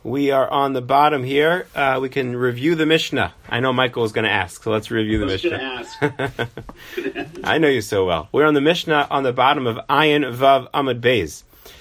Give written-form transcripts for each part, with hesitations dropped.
We are on the bottom here. We can review the Mishnah. I know Michael was going to ask, so let's review the Mishnah. I was going to ask. I know you so well. We're on the Mishnah on the bottom of Ayin Vav Amud Beis,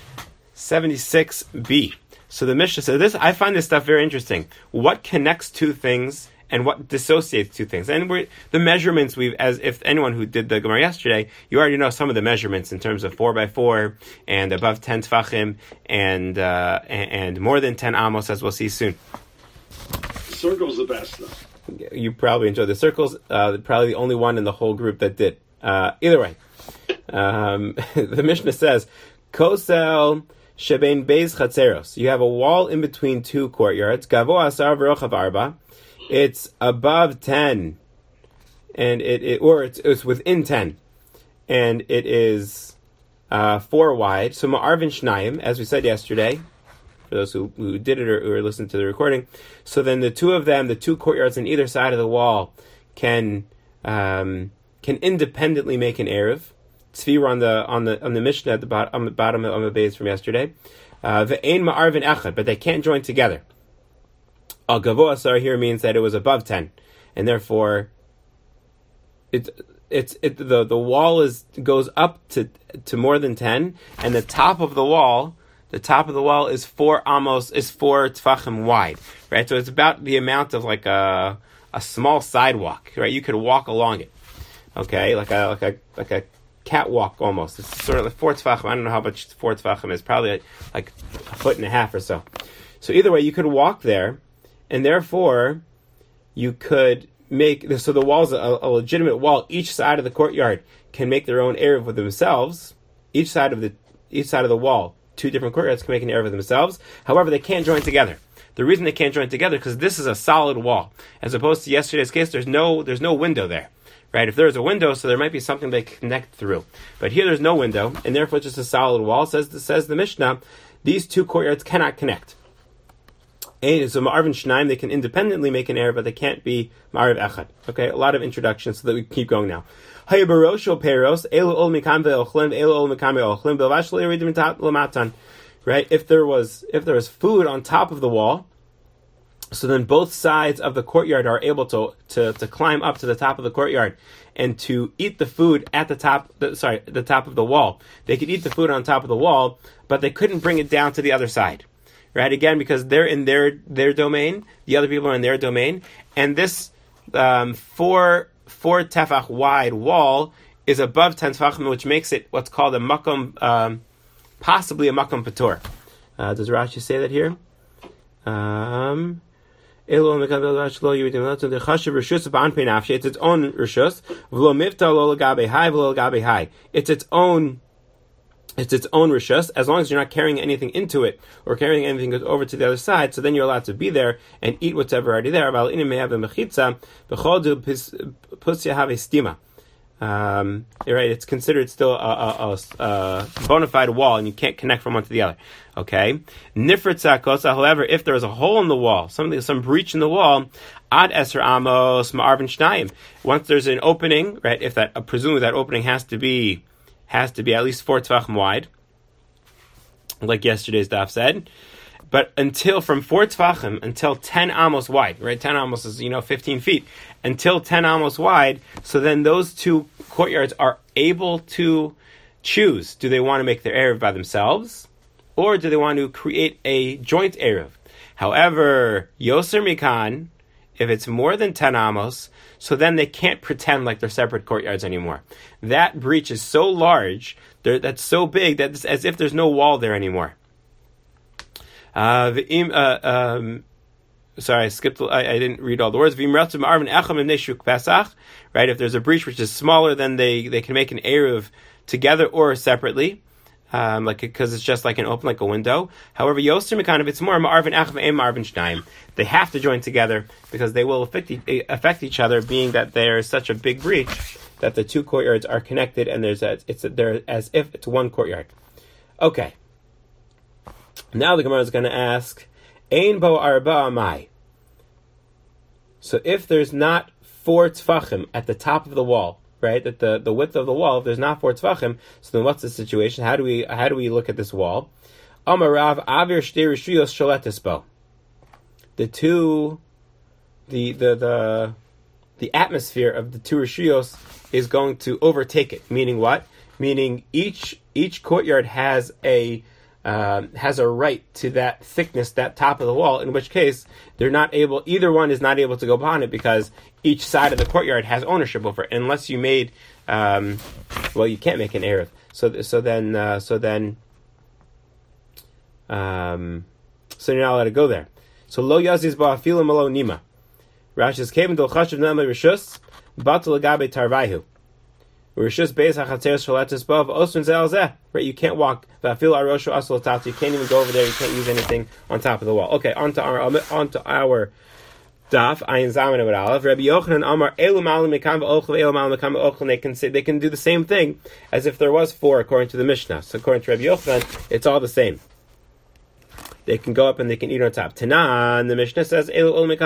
76b. So the Mishnah says this. I find this stuff very interesting. What connects two things and what dissociates two things? And the measurements as if anyone who did the Gemara yesterday, you already know some of the measurements in terms of 4x4 and above 10 tfachim and more than 10 amos, as we'll see soon. Circle's the best, though. You probably enjoyed the circles. Probably the only one in the whole group that did. Either way, the Mishnah says, Kosel shebein beis chatzeros. You have a wall in between two courtyards. Gavo asar v'rochav arba. It's above 10, and it's within 10, and it is 4 wide. So ma'arvin shnayim, as we said yesterday, for those who did it or listened to the recording. So then the two of them, the two courtyards on either side of the wall, can independently make an erev. Tzvira on the Mishnah at the bottom of the base from yesterday. Ve'ein ma'arvin echad, but they can't join together. Al gavo asar here means that it was above 10, and therefore the wall goes up to more than 10, and the top of the wall is 4 tfachim wide, right? So it's about the amount of like a small sidewalk, right? You could walk along it, okay, like a catwalk almost. It's sort of like 4 tfachim. I don't know how much 4 tfachim is, probably like a foot and a half or so. So either way, you could walk there. And therefore, you could make so the wall's a legitimate wall. Each side of the courtyard can make their own erev with themselves. Each side of the wall, 2 different courtyards can make an erev with themselves. However, they can't join together. The reason they can't join together because this is a solid wall, as opposed to yesterday's case. There's no window there, right? If there's a window, so there might be something they connect through. But here, there's no window, and therefore it's just a solid wall. Says the Mishnah, these 2 courtyards cannot connect. So ma'arvin shnaim, they can independently make an erev, but they can't be ma'arv echad. Okay, a lot of introductions so that we keep going now. Hayabarosho peros elu ol mikam ve'ochlim elu ol mikam ve'ochlim belvash le'iridim lamatan. Right, if there was food on top of the wall, so then both sides of the courtyard are able to climb up to the top of the courtyard and to eat the food at the top of the wall. They could eat the food on top of the wall, but they couldn't bring it down to the other side. Right, again, because they're in their domain, the other people are in their domain, and this 4 tefach wide wall is above 10 tefachim, which makes it what's called a makom, possibly a makom patur. Does Rashi say that here? It's its own rishus. It's its own rishus, as long as you're not carrying anything into it or carrying anything over to the other side. So then you're allowed to be there and eat whatever already there. Right, it's considered still a bona fide wall, and you can't connect from one to the other. Okay, nifritza kosa. However, if there is a hole in the wall, some breach in the wall, ad eser amos ma'arvin shnayim. Once there's an opening, right? If presumably that opening has to be at least 4 tefachim wide, like yesterday's daf said. But from 4 tefachim until 10 amos wide, right? 10 amos is 15 feet. Until 10 amos wide, so then those 2 courtyards are able to choose: do they want to make their erev by themselves, or do they want to create a joint erev? However, yoser mikan, if it's more than 10 amos, so then they can't pretend like they're separate courtyards anymore. That breach is so large, that's so big, that it's as if there's no wall there anymore. Sorry, I skipped. I didn't read all the words. Right, if there's a breach which is smaller, then they can make an erev together or separately, because it's just like an open, like a window. However, yoser mikan, if it's more ma'arvin echad and ma'arvin shnayim, they have to join together because they will affect each other, being that there's such a big breach that the 2 courtyards are connected, and they're as if it's one courtyard. Okay. Now the Gemara is going to ask, Ein bo arba amai. So if there's not 4 tefachim at the top of the wall, right, at the width of the wall, if there's not 4 tefachim, so then what's the situation? How do we look at this wall? Amarav avir shtei rishuyos sholetis bo. the atmosphere of the two rishiyos is going to overtake it. Meaning what? Meaning each courtyard has a right to that thickness, that top of the wall. In which case, either one is not able to go behind it because each side of the courtyard has ownership over it. Unless you made, you can't make an eruv. So then you're not allowed to go there. So lo yaziz ba'afilim alo nima. Rashi's kevin dol chashuv nama rishus batul agabe tarvaihu. Rishus beis hachatzeres shalatis bav osrin zel zeh. Right, you can't walk. Va'afil aroshu asol tatu. You can't even go over there. You can't use anything on top of the wall. Okay, onto our daf. Ayin zamen with aleph. Rabbi Yochanan Amar elu malim mekam va'ochel elu malim mekam va'ochel. They can do the same thing as if there was 4 according to the Mishnah. So according to Rabbi Yochanan, it's all the same. They can go up and they can eat on top. Tanan, the Mishnah says, Olin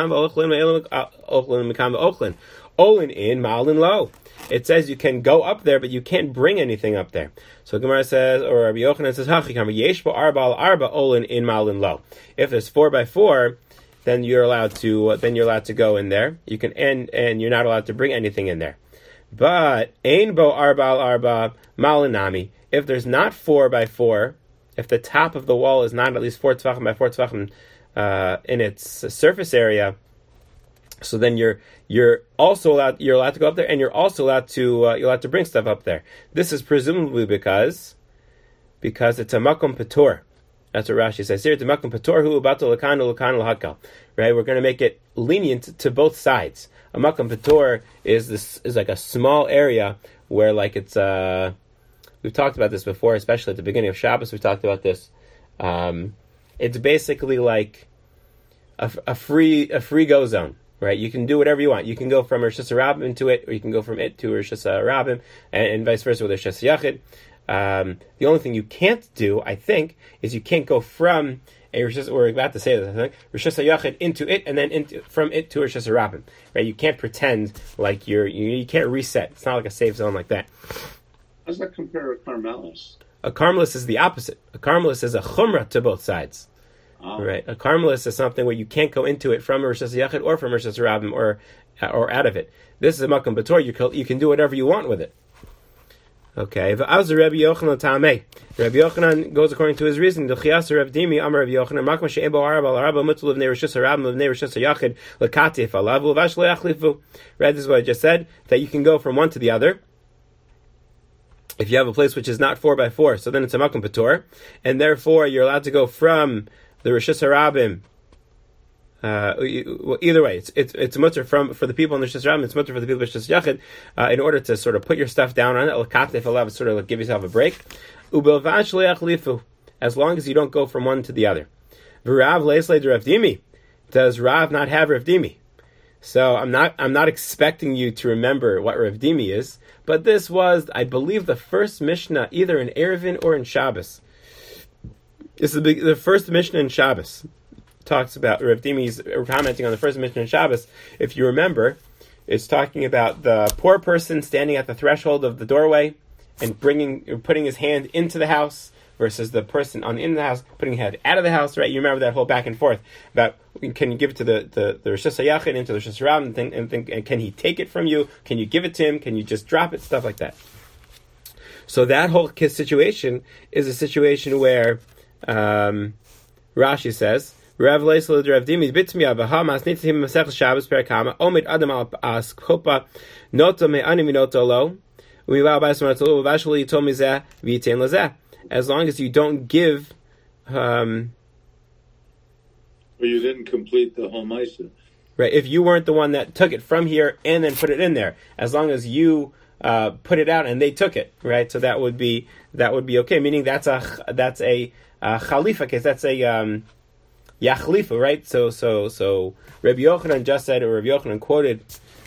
in, Malin low. It says you can go up there, but you can't bring anything up there. So Gemara says, or Rabbi Yochanan says, Yeshbo arba al arba olin in Malin low. If there's 4x4, then you're allowed to go in there. You can and you're not allowed to bring anything in there. But ein bo arba al arba malinami. If there's not 4x4, if the top of the wall is not at least 4 tefachim by 4 tefachim in its surface area, so then you're also allowed to go up there, and you're also allowed to bring stuff up there. This is presumably because it's a makom patur. That's what Rashi says here. It's a makom patur hu bato lakanu lahakal. Right, we're going to make it lenient to both sides. A makom patur is like a small area where like it's We've talked about this before, especially at the beginning of Shabbos. We talked about this. It's basically like a free go zone, right? You can do whatever you want. You can go from Rosh Hashanah into it, or you can go from it to Rosh Hashanah, and vice versa with Rosh Hashanah Yachid. The only thing you can't do, I think, is you can't go from a Rosh Hashanah, we're about to say this, I think, Rosh Hashanah Yachid into it, and then from it to Rosh Hashanah, right? You can't pretend like you can't reset. It's not like a safe zone like that. How does that compare to Carmelis? A Carmelis is the opposite. A Carmelis is a chumrah to both sides. Oh. Right? A Carmelis is something where you can't go into it from Rosh Hashanah or from Rosh Hashanah or out of it. This is a Makom B'Tor. You can do whatever you want with it. Okay. V'az Rabbi Yochanan Tamei. Rabbi Yochanan goes according to his reasoning. D'chias Rav Dimi Amar Rabbi Yochanan Makma she'ebo arba l'arba mutzul v'nei Rosh Hashanah v'nei Rosh Hashanah l'katif alavu v'ash le'achlifu. Right? This is what I just said. That you can go from one to the other. If you have a place which is not 4x4, so then it's a makom patur, and therefore you're allowed to go from the Rosh Hashanah. Either way, it's a mutter for the people in the Rosh Hashanah. It's mutter for the people in Rosh Hashanah in order to sort of put your stuff down on it. Sort of give yourself a break. As long as you don't go from one to the other. Does Rav not have Rav Dimi? So I'm not expecting you to remember what Rav Dimi is, but this was, I believe, the first Mishnah either in Eruvin or in Shabbos. This is the first Mishnah in Shabbos. Talks about Rav Dimi's commenting on the first Mishnah in Shabbos. If you remember, it's talking about the poor person standing at the threshold of the doorway and putting his hand into the house versus the person in the house putting his head out of the house. Right? You remember that whole back and forth about can you give it to the Rosh Hashanah into the Rosh Hashanah and can he take it from you? Can you give it to him? Can you just drop it? Stuff like that. So that whole situation is a situation where Rashi says, Rav Leisel Rav Dimi bitmi avaha masnit him masech Shabbos perakama omid adam al as kopa noto me animi noto lo umilav ba'as noto vashli told me zeh v'yitain lazeh. As long as you don't give, or you didn't complete the whole ma'aseh. Right? If you weren't the one that took it from here and then put it in there, as long as you put it out and they took it, right? So that would be okay. Meaning that's a chalifa case. That's a yachlifa, right? So Rabbi Yochanan just said, or Rabbi Yochanan quoted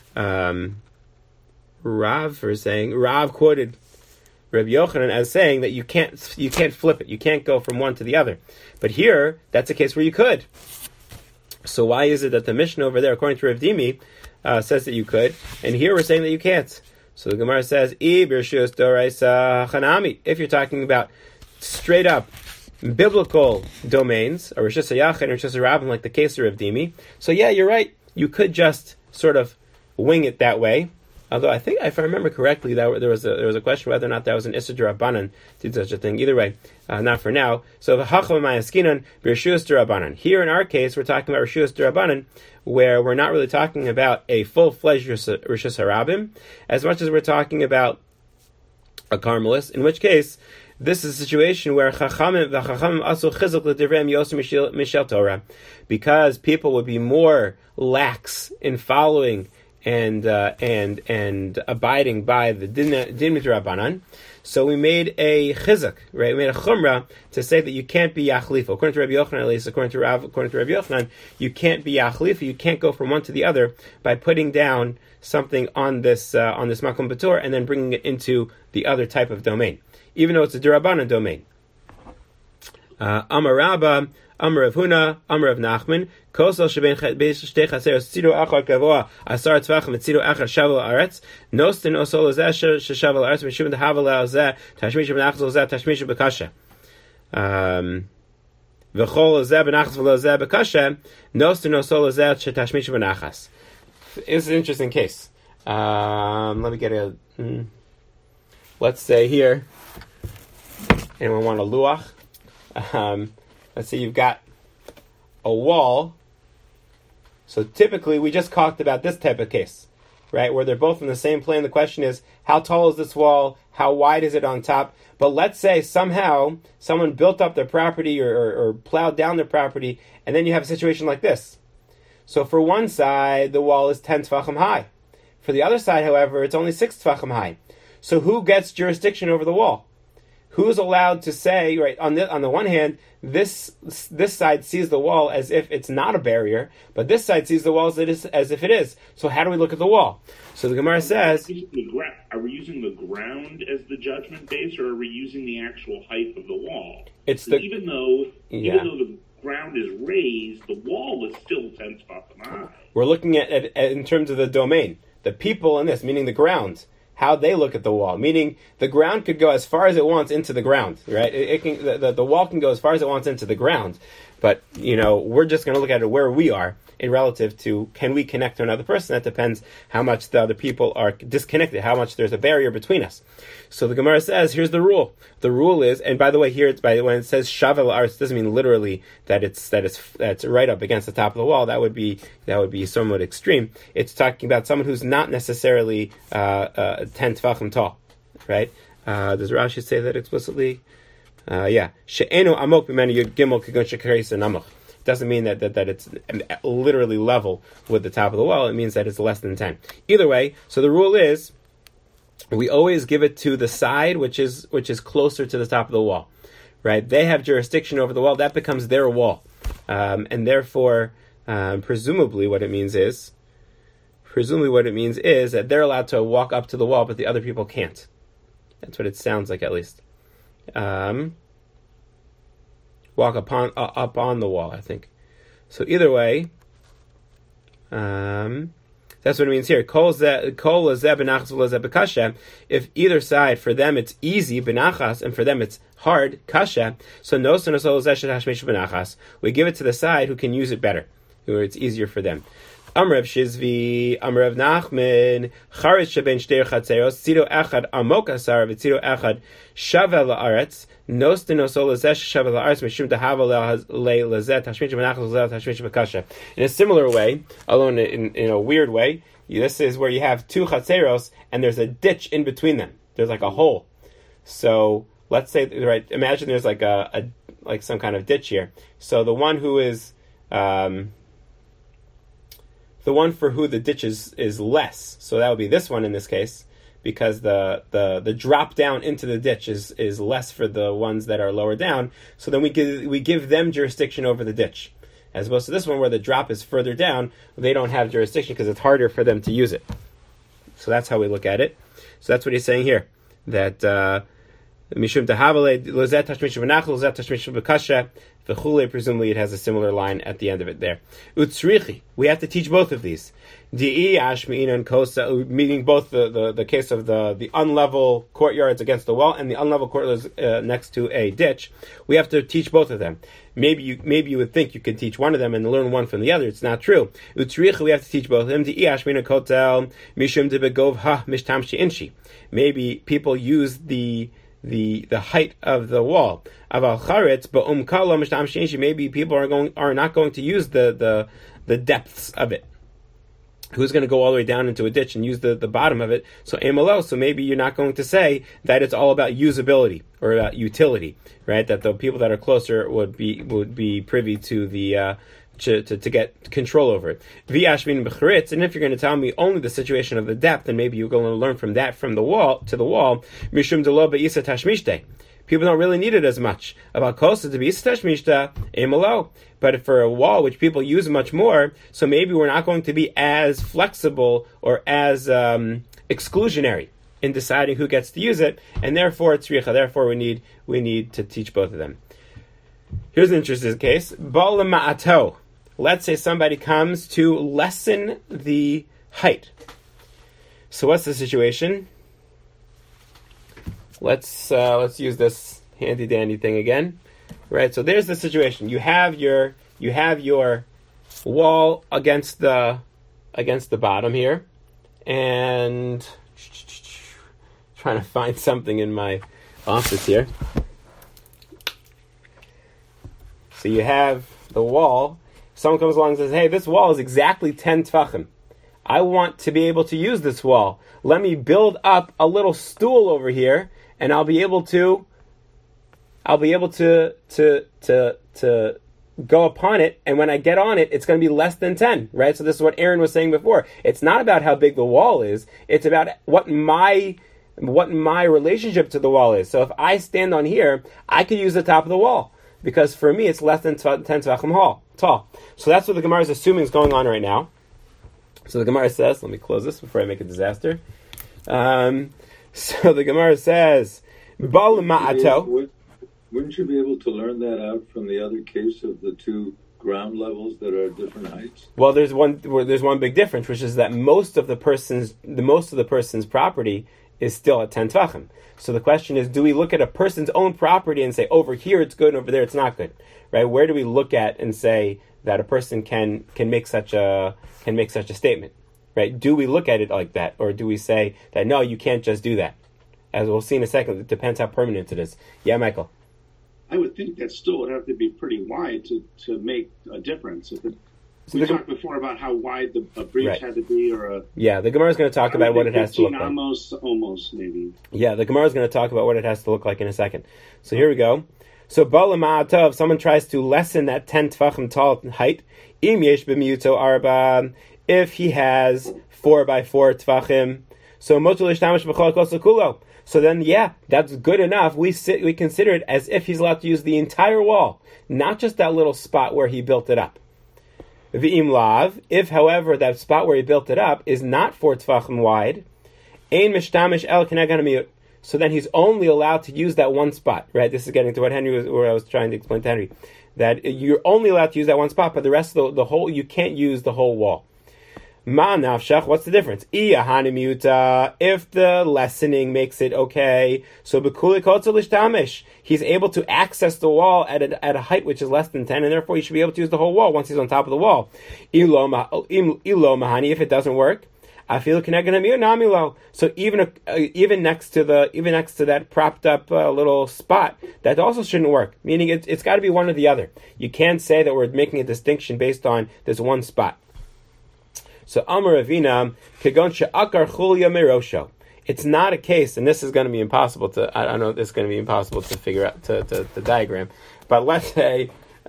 Rav quoted Rabbi Yochanan as saying that you can't flip it. You can't go from one to the other. But here, that's a case where you could. So why is it that the Mishnah over there, according to Rav Dimi, says that you could, and here we're saying that you can't? So the Gemara says, if you're talking about straight up biblical domains, or Rishus HaYachid and Rishus HaRabim, like the case of Rav Dimi. So yeah, you're right. You could just sort of wing it that way. Although I think, if I remember correctly, that there was a question whether or not that was an Issa D'Rabbanan to do such a thing. Either way, not for now. So v'chacham ma'askinan b'Rishus D'Rabbanan. Here in our case, we're talking about Rishus D'Rabbanan, where we're not really talking about a full-fledged Rishus HaRabim, as much as we're talking about a Carmelist, in which case this is a situation where Chachamim asu chizuk l'divrei yosim mishel Torah, because people would be more lax in following and abiding by the din midrabanan. So we made a chizuk, right? We made a chumrah to say that you can't be yachlifa. According to Rabbi Yochanan, at least according to Rabbi Yochanan, you can't be yachlifa. You can't go from one to the other by putting down something on this makom batur and then bringing it into the other type of domain, even though it's a d'Rabbanan domain. Amar Rabba, Amar Rav Huna, Amar Rav Nachman, Kosel sheben shtei chaseros tzido achar gavoa asar tzvachim tzido achar shavel haaretz nostin osol lezeh sheshavel haaretz mishum dehavel lezeh tashmish benachas lezeh tashmish bekasha v'chol lezeh benachas v'lezeh bekasha nostin osol lezeh shetashmish benachas. It's an interesting case. Let me get a. Let's say here. Anyone want a luach? Let's say you've got a wall. So typically we just talked about this type of case, right? Where they're both in the same plane. The question is, how tall is this wall? How wide is it on top? But let's say somehow someone built up their property or plowed down their property, and then you have a situation like this. So for one side, the wall is 10 tefachim high. For the other side, however, it's only 6 tefachim high. So who gets jurisdiction over the wall? Who's allowed to say, right, on the one hand, this side sees the wall as if it's not a barrier, but this side sees the wall as if it is. So how do we look at the wall? So the Gemara says... Are we using the ground as the judgment base, or are we using the actual height of the wall? Even though the ground is raised, the wall is still 10 tefachim high. We're looking at in terms of the domain. The people in this, meaning the ground, how they look at the wall. Meaning the ground could go as far as it wants into the ground, right? It can, the wall can go as far as it wants into the ground. But, we're just going to look at it where we are in relative to, can we connect to another person? That depends how much the other people are disconnected, how much there's a barrier between us. So the Gemara says, here's the rule. The rule is, and by the way, here when it says shavel arts, it doesn't mean literally that's right up against the top of the wall. That would be somewhat extreme. It's talking about someone who's not necessarily 10 tefachim tall, right? Does Rashi say that explicitly? She'enu amok b'menu yud gimel kigun shekarisa namuch. Doesn't mean that it's literally level with the top of the wall. It means that it's less than 10. Either way, so the rule is we always give it to the side which is closer to the top of the wall, right? They have jurisdiction over the wall. That becomes their wall, and therefore, presumably, what it means is that they're allowed to walk up to the wall, but the other people can't. That's what it sounds like, at least. Walk up on the wall, I think. So either way, that's what it means here. If either side, for them it's easy, benachas, and for them it's hard, kasha, so we give it to the side who can use it better, where it's easier for them. Amrav Shizvi, Amrav Nachman, Charetz sheben shtei chatzeros, tzido echad amok asar, v'tzido echad shavel la'aretz, nostin osol lezeh shavel la'aretz, mishum tahava lezeh, tashmish benachas lezeh, tashmish bekasha. In a similar way, although in a weird way, this is where you have 2 chatzeros, and there's a ditch in between them. There's like a hole. So, let's say, right, imagine there's like like some kind of ditch here. So the one who is, the one for who the ditch is less, so that would be this one in this case, because the drop down into the ditch is less for the ones that are lower down. So then we give them jurisdiction over the ditch, as opposed to this one where the drop is further down. They don't have jurisdiction because it's harder for them to use it. So that's how we look at it. So that's what he's saying here, that Mishum Tahavale, Lozet Tashmish Benachal, Lozet Tashmish Bekasha, Vechule, presumably it has a similar line at the end of it there. Utsrichi, we have to teach both of these. Di'i Ashmi'in and Kosa, meaning both the case of the unlevel courtyards against the wall and the unlevel courtyards next to a ditch. We have to teach both of them. Maybe you would think you could teach one of them and learn one from the other. It's not true. Utsrichi, we have to teach both of them. Di'i Ashmi'in and Kotel, Mishum Debegov Ha Mishtamshi Inshi. Maybe people use the height of the wall. Aval charetz ba'um kala mishtam sheinshi. Maybe people are not going to use the depths of it. Who's going to go all the way down into a ditch and use the bottom of it? So emalo. So maybe you're not going to say that it's all about usability or about utility, right? That the people that are closer would be privy to the to get control over it. V'ashmin b'charitz, and if you're going to tell me only the situation of the depth, then maybe you're going to learn from that, from the wall to the wall. Mishum delo be'isa tashmishte. People don't really need it as much. About kosa to be'isa tashmishta emalo. But for a wall which people use much more, so maybe we're not going to be as flexible or as exclusionary in deciding who gets to use it, and therefore it's richa. Therefore we need to teach both of them. Here's an interesting case. Ba'al ma'ato. Let's say somebody comes to lessen the height. So what's the situation? Let's use this handy dandy thing again. Right, so there's the situation. You have your wall against the bottom here, and trying to find something in my office here. So you have the wall. Someone comes along and says, "Hey, this wall is exactly 10 tefachim. I want to be able to use this wall. Let me build up a little stool over here, and I'll be able to go upon it, and when I get on it, it's going to be less than 10, right? So this is what Aaron was saying before. It's not about how big the wall is. It's about what my relationship to the wall is. So if I stand on here, I could use the top of the wall, because for me, it's less than 10 tvachim tall. So that's what the Gemara is assuming is going on right now. So the Gemara says, let me close this before I make a disaster. So the Gemara says, Bal ma'ato. Wouldn't you be able to learn that out from the other case of the two ground levels that are different heights? Well, there's one big difference, which is that most of the person's property is still at 10 tvachim. So the question is, do we look at a person's own property and say, over here it's good and over there it's not good? Right? Where do we look at and say that a person can make such a statement? Right? Do we look at it like that, or do we say that no, you can't just do that? As we'll see in a second, it depends how permanent it is. Yeah, Michael. I would think that still would have to be pretty wide to make a difference. We talked before about how wide a breach had to be, the Gemara is going to talk about what it has to look like. Almost maybe. Yeah, the Gemara is going to talk about what it has to look like in a second. So here we go. So Bala Ma'atov, if someone tries to lessen that 10 tefachim tall height, Im Yesh B'miyuto Arba, if he has 4x4 tefachim, so Motul Ishtamish B'chol Kol Kulo. So then, that's good enough. We consider it as if he's allowed to use the entire wall, not just that little spot where he built it up. V'im lav, if, however, that spot where he built it up is not 4 tefachim wide, ein mishtamish el keneged hamiyut. So then he's only allowed to use that one spot, right? This is getting to what I was trying to explain to Henry, that you're only allowed to use that one spot, but the rest of the whole, you can't use the whole wall. Ma nafshach, what's the difference? If the lessening makes it okay, so b'kuli kotzel ishtamish, he's able to access the wall at a height which is less than 10, and therefore he should be able to use the whole wall once he's on top of the wall. Ilo mahani, if it doesn't work, afilu keneged hamiyut namilo. So even next to that propped up little spot, that also shouldn't work. Meaning it's got to be one or the other. You can't say that we're making a distinction based on this one spot. So Amar Avina, Kegon she'akar chulya merosho. It's not a case, and this is going to be impossible to, I don't know, this is going to be impossible to figure out, to diagram. But let's say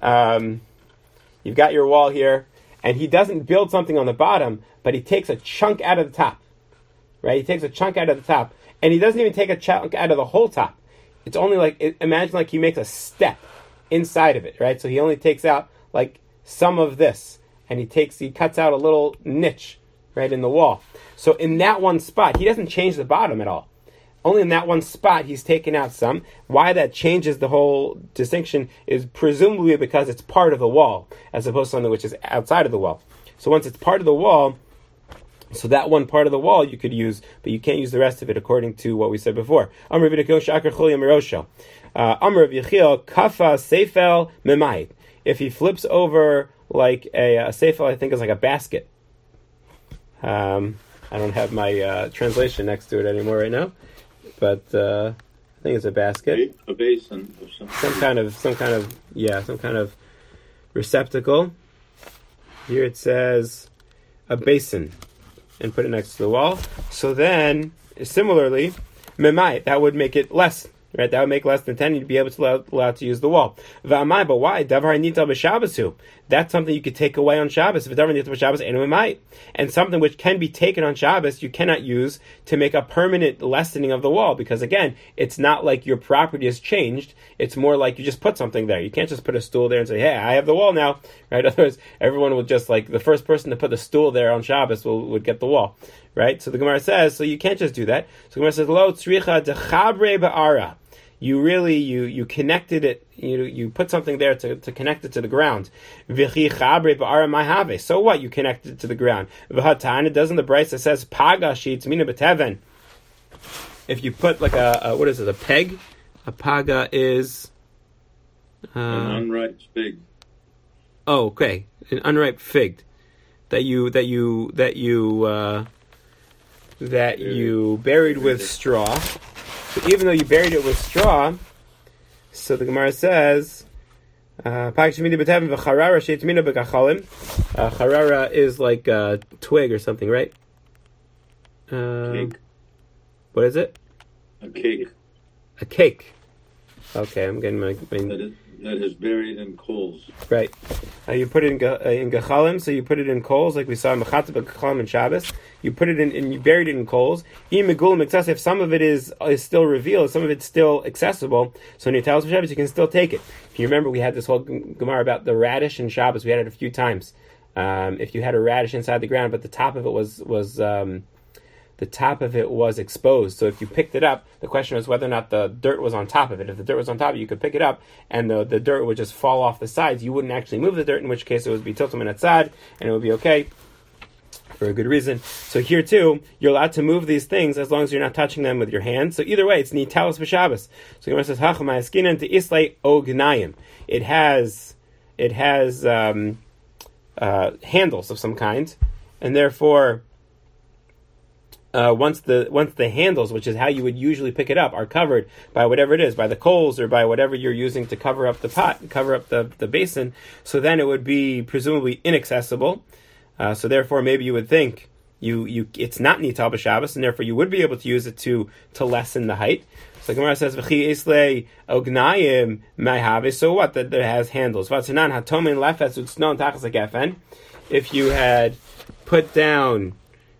you've got your wall here, and he doesn't build something on the bottom, but he takes a chunk out of the top. Right? He takes a chunk out of the top, and he doesn't even take a chunk out of the whole top. It's only imagine like he makes a step inside of it, right? So he only takes out like some of this. And he cuts out a little niche, right, in the wall. So in that one spot, he doesn't change the bottom at all. only in that one spot he's taken out some. Why that changes the whole distinction is presumably because it's part of the wall, as opposed to something which is outside of the wall. So once it's part of the wall, so that one part of the wall you could use, but you can't use the rest of it according to what we said before. Amr Yechiel kafa seifel memait. If he flips over like a seifel, I think is like a basket. I don't have my translation next to it anymore right now, but I think it's a basket, a basin, or some kind of receptacle. Here it says a basin, and put it next to the wall. So then, similarly, memai, that would make it less. Right, that would make less than 10. You'd be able to allow to use the wall. V'amai, but why? Davar nital b'Shabbosu. That's something you could take away on Shabbos. If davar nital b'Shabbos, enu memai, and something which can be taken on Shabbos, you cannot use to make a permanent lessening of the wall, because again, it's not like your property has changed. It's more like you just put something there. You can't just put a stool there and say, "Hey, I have the wall now." Right? Otherwise, everyone will just like the first person to put the stool there on Shabbos would get the wall. Right? So the Gemara says, so you can't just do that. So the Gemara says, "Lo tzricha dechabre ba'ara." You really, you connected it, you put something there to connect it to the ground. So what? You connect it to the ground. It doesn't the Brisa says, Paga sheets mina beteven. If you put like a peg? A paga is... an unripe fig. Oh, okay. An unripe fig. That you buried with straw. But even though you buried it with straw, so the Gemara says, charara is like a twig or something, right? Cake. What is it? A cake. A cake. Okay, I'm getting my... That is buried in coals. Right. You put it in gechalim, so you put it in coals, like we saw in Mechatzah gechalim and Shabbos. You put it in, and you buried it in coals. If some of it is still revealed, some of it's still accessible, so when you tell us for Shabbos, you can still take it. If you remember, we had this whole Gemara about the radish in Shabbos. We had it a few times. If you had a radish inside the ground, but the top of it was exposed. So if you picked it up, the question was whether or not the dirt was on top of it. If the dirt was on top of it, you could pick it up, and the dirt would just fall off the sides. You wouldn't actually move the dirt, in which case it would be tiltum and atzad, and it would be okay for a good reason. So here too, you're allowed to move these things as long as you're not touching them with your hands. So either way, it's nitalos b'Shabbos. So Gemara says, "Hachamay eskinan to islay ognayim." It has handles of some kind, and therefore. Once the handles, which is how you would usually pick it up, are covered by whatever it is, by the coals or by whatever you're using to cover up the pot, cover up the basin, so then it would be presumably inaccessible. So therefore, maybe you would think it's not nital b'Shabbos, and therefore you would be able to use it to lessen the height. So Gemara says, "V'chi islei ognayim ma'have." So what? That it has handles. V'atzanan hatomin lefes utznon tachas hagefen. If you had put down.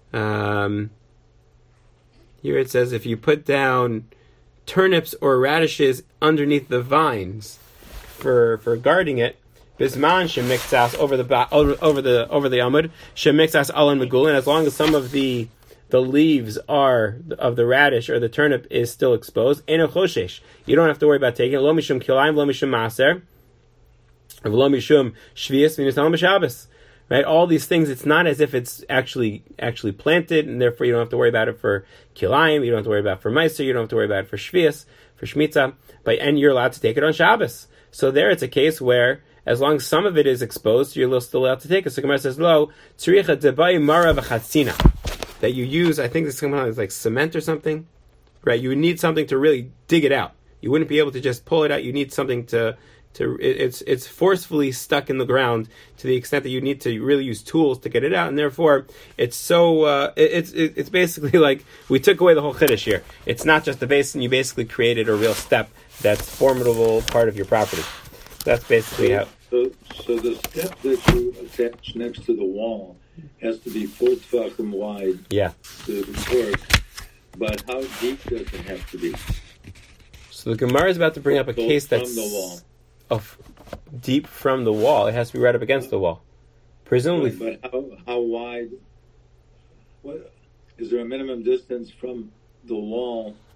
Here it says, if you put down turnips or radishes underneath the vines for guarding it, bisman shemixas over the amud shemixas alan megulin, as long as some of the leaves of the radish or the turnip is still exposed, eno choshesh, you don't have to worry about taking it. Lo mishum kilayim, lo mishum maser, lo mishum shvius v'nisal b'Shabbos. Right, all these things. It's not as if it's actually planted, and therefore you don't have to worry about it for kilayim. You don't have to worry about it for meiser. You don't have to worry about it for shvius, for shmitza. And you're allowed to take it on Shabbos. So there, it's a case where as long as some of it is exposed, you're still allowed to take it. So Gemara says, "Lo tzricha debai mara v'chatzina," that you use. I think this somehow is like cement or something. Right, you would need something to really dig it out. You wouldn't be able to just pull it out. You need something it's forcefully stuck in the ground to the extent that you need to really use tools to get it out, and therefore it's so it's basically like we took away the whole chiddush here. It's not just the basin; you basically created a real step that's formidable part of your property. That's basically how. So the step that you attach next to the wall has to be 4 tefachim wide. Yeah. To work, but how deep does it have to be? So the Gemara is about to bring up a case that's from the wall. Deep from the wall. It has to be right up against the wall. Presumably. Right, but how wide? What is there a minimum distance from the wall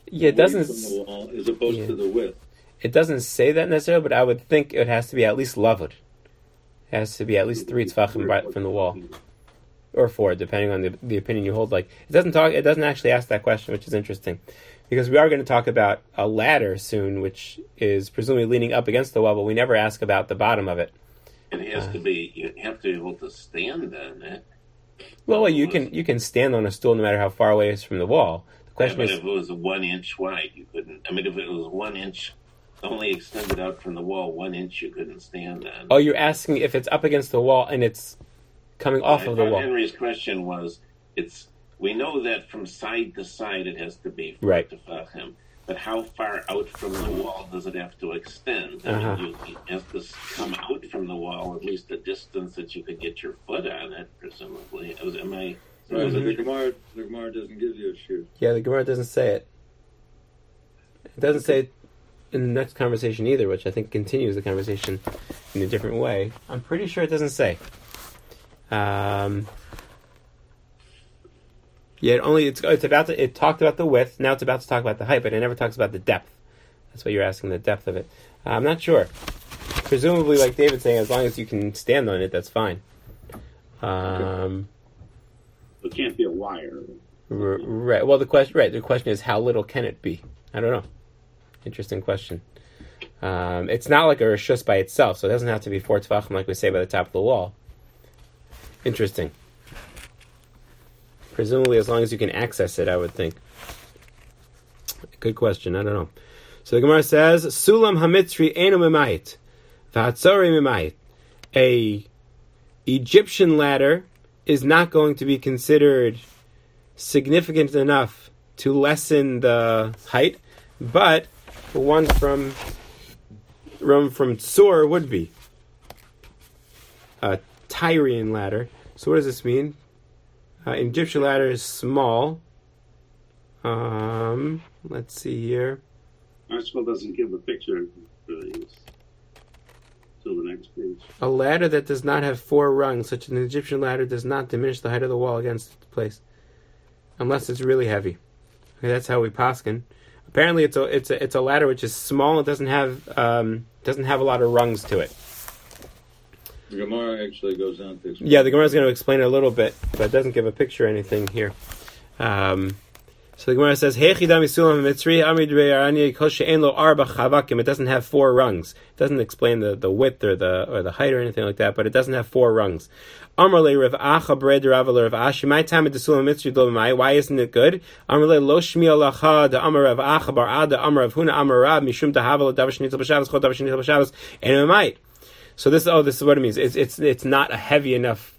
it doesn't from the wall as opposed to the width. It doesn't say that necessarily, but I would think it has to be at least lavud. It has to be at least 3 tefachim from the wall, or 4, depending on the opinion you hold. Like it doesn't actually ask that question, which is interesting, because we are going to talk about a ladder soon, which is presumably leaning up against the wall, but we never ask about the bottom of it. It has to be. You have to be able to stand on it. Well, you can stand on a stool no matter how far away it is from the wall. The question is, if it was 1 inch wide, you couldn't. I mean, if it was 1 inch. Only extended out from the wall 1 inch, you couldn't stand on. Oh, you're asking if it's up against the wall and it's coming off of the wall. Henry's question was, we know that from side to side it has to be 4 tefachim, but how far out from the wall does it have to extend? I mean, it has to come out from the wall at least a distance that you could get your foot on it, presumably. The Gemara doesn't give you a shoe. Yeah, the Gemara doesn't say it. It doesn't say it in the next conversation either, which I think continues the conversation in a different way. I'm pretty sure it doesn't say. It talked about the width. Now it's about to talk about the height, but it never talks about the depth. That's what you're asking, the depth of it. I'm not sure. Presumably, like David's saying, as long as you can stand on it, that's fine. It can't be a wire. Right. Well, the question is, how little can it be? I don't know. Interesting question. It's not like a reshus by itself, so it doesn't have to be 4 tefachim like we say by the top of the wall. Interesting. Presumably, as long as you can access it, I would think. Good question. I don't know. So the Gemara says, "Sulam hamitzri enu mimayit, v'hatzori mimayit." A Egyptian ladder is not going to be considered significant enough to lessen the height, but one from Tzor would be a Tyrian ladder. So what does this mean? Egyptian ladder is small. Let's see here. Archibald doesn't give a picture for these. So the next page. A ladder that does not have 4 rungs, such as an Egyptian ladder, does not diminish the height of the wall against its place, unless it's really heavy. Okay, that's how we paskin. Apparently, it's a ladder which is small. It doesn't have a lot of rungs to it. The Gemara actually goes on to explain. Yeah, the Gemara is going to explain it a little bit, but it doesn't give a picture or anything here. So the Gemara says, it doesn't have 4 rungs. It doesn't explain the width or the height or anything like that, but it doesn't have 4 rungs. Why isn't it good? So this is what it means. It's not a heavy enough.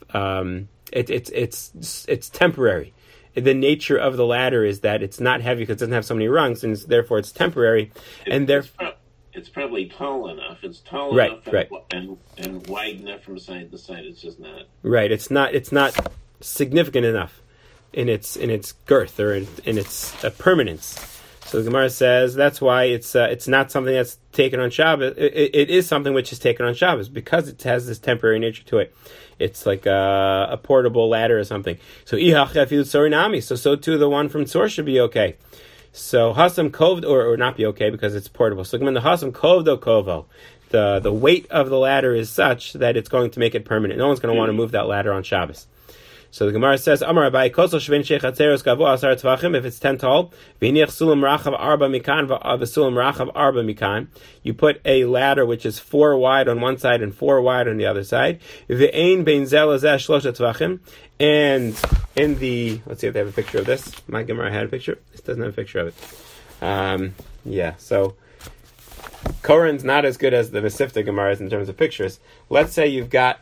It's temporary. The nature of the ladder is that it's not heavy because it doesn't have so many rungs, and therefore it's temporary. It's probably tall enough. It's tall enough and wide enough from side to side. It's just not right. It's not significant enough in its girth or in its permanence. So the Gemara says that's why it's not something that's taken on Shabbos. It is something which is taken on Shabbos because it has this temporary nature to it. It's like a portable ladder or something. So so too the one from Tzor should be okay. So Hasam Kovd or not be okay because it's portable. So the Hasam Kovdo Kovo. The weight of the ladder is such that it's going to make it permanent. No one's going to want to move that ladder on Shabbos. So the Gemara says, Amar Abai Kosel Shvin Sheikh Atzeros Gavu Asar Tvachim. If it's 10 tall, V'niach Sulam Rachav Arba Mikan V'Sulam Rachav Arba Mikan. You put a ladder which is 4 wide on one side and 4 wide on the other side. V'Ein Bein Zel Azeh Shlosha Tvachim. And in the, let's see if they have a picture of this. My Gemara had a picture. This doesn't have a picture of it. So Koran's not as good as the Mesivta Gemara is in terms of pictures. Let's say you've got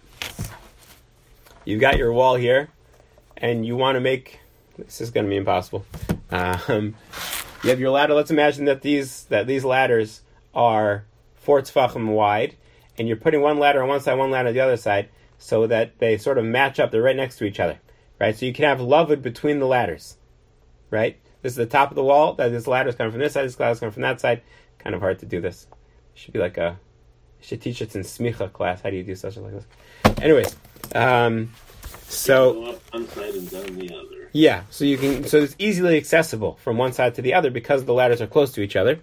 your wall here. And you want to make, this is going to be impossible. You have your ladder. Let's imagine that these ladders are 4 tefachim wide, and you're putting one ladder on one side, one ladder on the other side, so that they sort of match up. They're right next to each other, right? So you can have lavud between the ladders, right? This is the top of the wall. That this ladder is coming from this side. This ladder is coming from that side. Kind of hard to do this. It should be like you should teach it in smicha class. How do you do such like this? Anyways. So go up one side and down the other. Yeah, so it's easily accessible from one side to the other because the ladders are close to each other.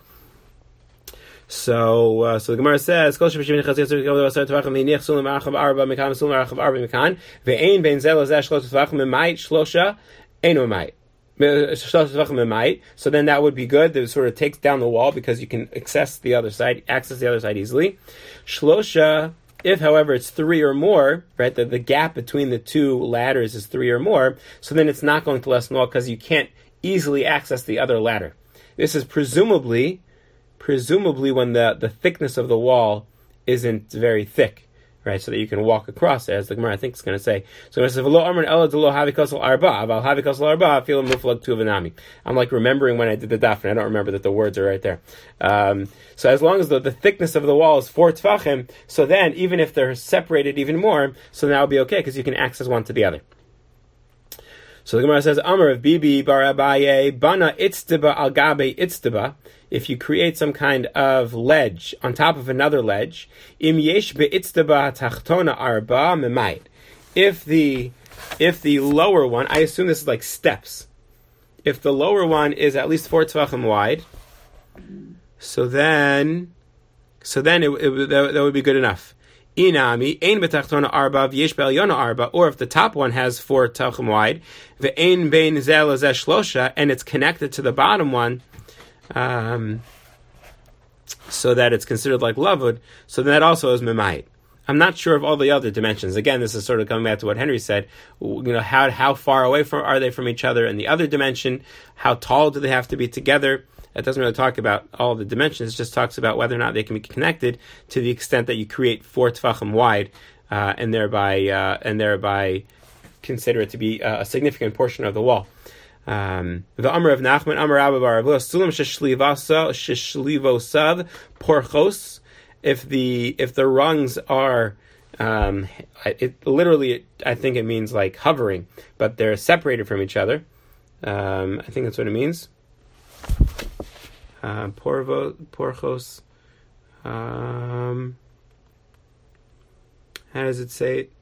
So the Gemara says, so then that would be good. That sort of takes down the wall because you can access the other side easily. Shlosha, if however it's 3 or more, right, the gap between the two ladders is 3 or more, so then it's not going to lessen the wall because you can't easily access the other ladder. This is presumably when the thickness of the wall isn't very thick, right, so that you can walk across it, as the Gemara I think is going to say. So it says, I'm like remembering when I did the daf, and I don't remember that the words are right there. So as long as the thickness of the wall is 4 tefachim, so then even if they're separated even more, so that will be okay, because you can access one to the other. So the Gemara says, Amar of Bibi bar Abaye, Bana itztiba al gabe itztiba, if you create some kind of ledge on top of another ledge, im yesh be'itztiba tachtona arba memayit. If the lower one, I assume this is like steps. If the lower one is at least 4 tefachim wide, so then that would be good enough. Inami ein betachtona arba v'yesh be'elyona arba, or if the top one has 4 tefachim wide, ve'ein bein zel zeh shlosha, and it's connected to the bottom one, so that it's considered like lavud, so that also is memayit. I'm not sure of all the other dimensions. Again, this is sort of coming back to what Henry said. How far away are they from each other? And the other dimension, how tall do they have to be together? It doesn't really talk about all the dimensions. It just talks about whether or not they can be connected to the extent that you create 4 tefachim wide, and thereby consider it to be a significant portion of the wall. The Amar of Nachman, Amar Abba Bar Avua, Sulam sheshlivosav porchos. If the rungs are, literally, I think it means like hovering, but they're separated from each other. I think that's what it means. Porchos. How does it say it?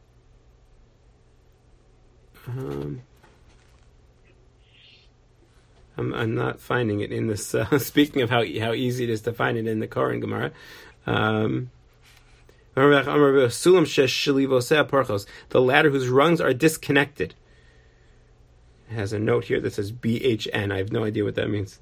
I'm not finding it in this. Speaking of how easy it is to find it in the Koran Gemara, the ladder whose rungs are disconnected. It has a note here that says BHN. I have no idea what that means.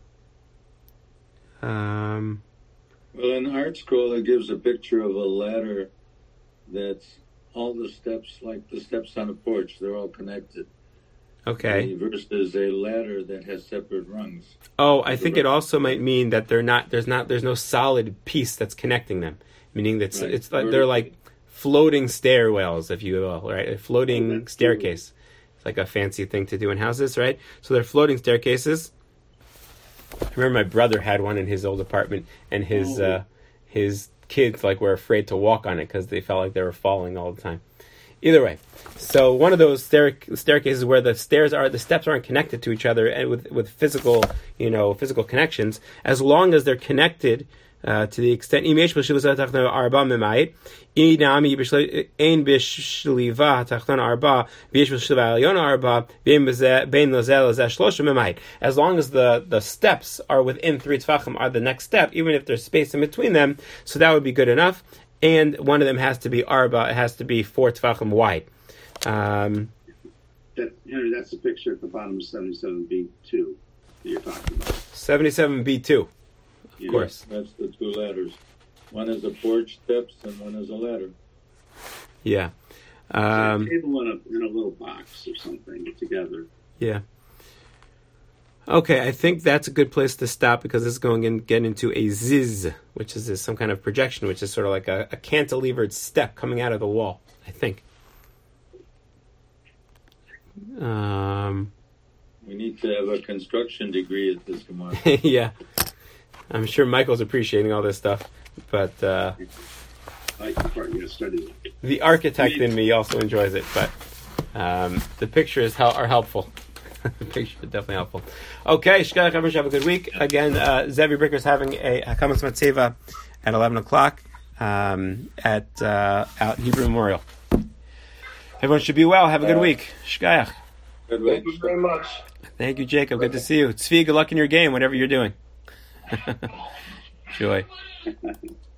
Well, in Art Scroll, it gives a picture of a ladder that's all the steps, like the steps on a porch, they're all connected. Okay. Versus a ladder that has separate rungs. Oh, I think it also might mean that there's no solid piece that's connecting them. Meaning that it's like they're like floating stairwells, if you will, right? A floating staircase. It's like a fancy thing to do in houses, right? So they're floating staircases. I remember my brother had one in his old apartment, and his kids were afraid to walk on it because they felt like they were falling all the time. Either way, so one of those staircases where the steps aren't connected to each other and with physical connections, as long as they're connected to the extent as long as the steps are within 3 tefachim are the next step, even if there's space in between them, so that would be good enough. And one of them has to be arba; it has to be 4 tefachim wide. Henry, that's the picture at the bottom of 77b2 that you're talking about. 77b2, of course. That's the 2 ladders. One is a porch steps, and one is a ladder. Yeah. A table in a little box or something together. Yeah. Okay, I think that's a good place to stop because this is going to get into a ziz, which is some kind of projection, which is sort of like a cantilevered step coming out of the wall, I think. We need to have a construction degree at this Gemara. Yeah. I'm sure Michael's appreciating all this stuff, but the architect in me also enjoys it, but the pictures are helpful. The picture is definitely helpful. Okay, Shkach, have a good week. Again, Zevi Bricker is having a Hakamas Matzeva at 11 o'clock at Hebrew Memorial. Everyone should be well. Have a good week. Shkayach. Good week. Thank you very much. Thank you, Jacob. Good to see you. Tzvi, good luck in your game, whatever you're doing. Joy.